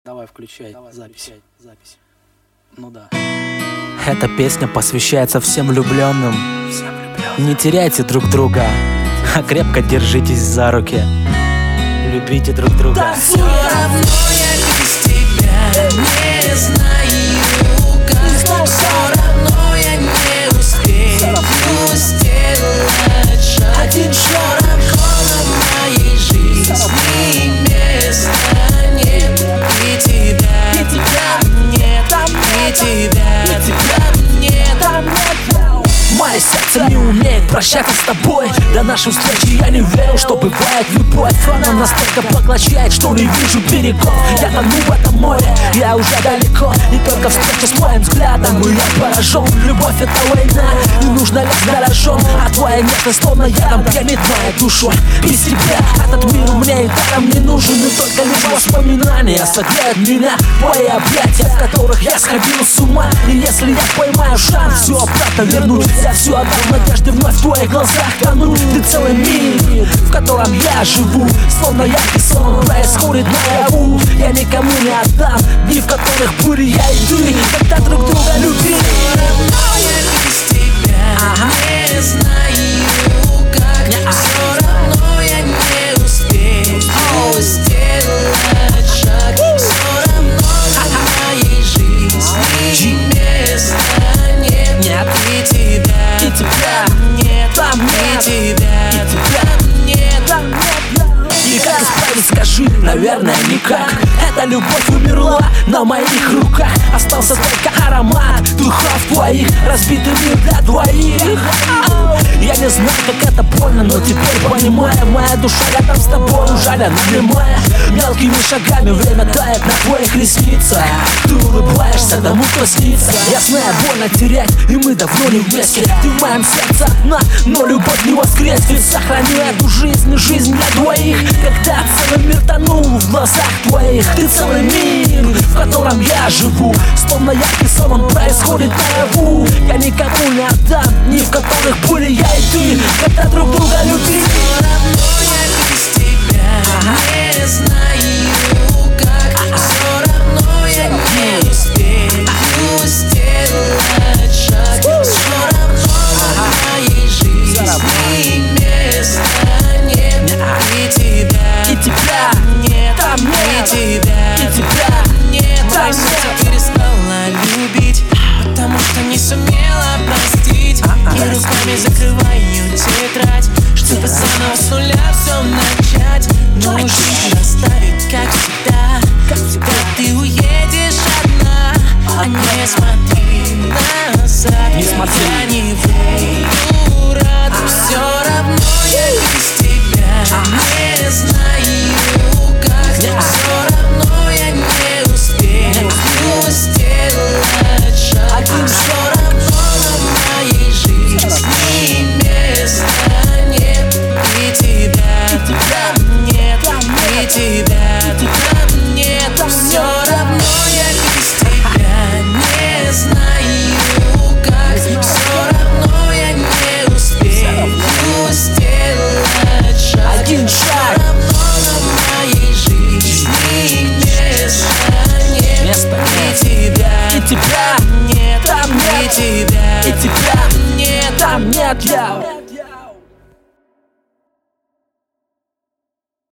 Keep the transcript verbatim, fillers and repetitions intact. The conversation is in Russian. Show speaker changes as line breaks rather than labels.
Давай, включай, Давай, запись. Включай, запись. Ну да.
Эта песня посвящается всем влюбленным.
Всем влюбленным.
Не теряйте друг друга, а крепко держитесь за руки. Любите друг друга.
Да все равно я без тебя не знаю как. Все равно я не успею сделать шаг. Один шаг в моей жизни места нет. И тебя, и тебя нет, и тебя, и тебя нет, там нет.
Мое сердце не умеет прощаться с тобой. До нашей встречи я не верил, что бывает любовь. Она настолько поглощает, что не вижу берегов. Я тону в этом море, я уже далеко. И только встреча с моим взглядом, и я поражен. Любовь — это война, не нужно лезть на рожон. А твоя нежность словно ядом пьянит мою душу. Без тебя этот мир мне и даром не нужен. И только лишь воспоминания согреют меня. Твои объятия, в которых я сходил с ума. И если я поймаю шанс все обратно вернуть, я все отдам в надежде вновь в твоих глазах тону. Ты целый мир, в котором я живу. Словно яркий сон происходит наяву. Я никому не отдам дни, в которых были я и ты, когда друг друга любили.
Все равно я без тебя ага. не знаю как. Не, а. Все равно я не успею oh. сделать шаг. Все равно в моей жизни места нет. Нет. И тебя,
и тебя
нет,
там нет.
И тебя,
и тебя
нет, там нет.
И как исправить, скажи, наверное, никак. Эта любовь умерла на моих руках. Остался только аромат духов твоих. Разбитый мир для двоих. Я не знаю, как это больно, но теперь понимаю. Моя душа рядом с тобой, жаль, она немая. Мелкими шагами время тает на твоих ресницах. Ты улыбаешься тому, кто снится. Я знаю, больно терять, и мы давно не вместе. Ты в моем сердце одна, но любовь не воскреснет. Сохрани эту жизнь, жизнь для двоих. Когда целый мир тонул в глазах твоих. Ты целый мир, в котором я живу. Словно яркий сон, он происходит наяву. Я никому не отдам дни, в которых были я и ты, когда друг друга любили.
Все равно я без тебя ага. не знаю как. Все равно я не успею сделать шаг. Все равно ага. в моей жизни места нет. И тебя,
и тебя
нет,
там нет.
И тебя,
и тебя
нет,
там
нет.
нет.
Перестала любить, потому что не сумела простить. И руками закрываю тетрадь, чтобы заново с нуля все начать. Но жизнь оставит, как всегда. Когда ты уедешь одна, а не смотри назад.
Не смотри.
Я не выйду рад. Все равно я без тебя не знаю как. Все равно я не успею сделать шаг. Все равно в моей жизни места нет. И тебя, и тебя нет, и тебя, и тебя нет. Все равно я без тебя не знаю как. Все равно я не успею сделать шаг.
Один шаг.
Все равно в моей жизни места нет.
Места нет.
И тебя,
И тебя
нет,
там нет.
И тебя,
и тебя
нет,
там нет. Я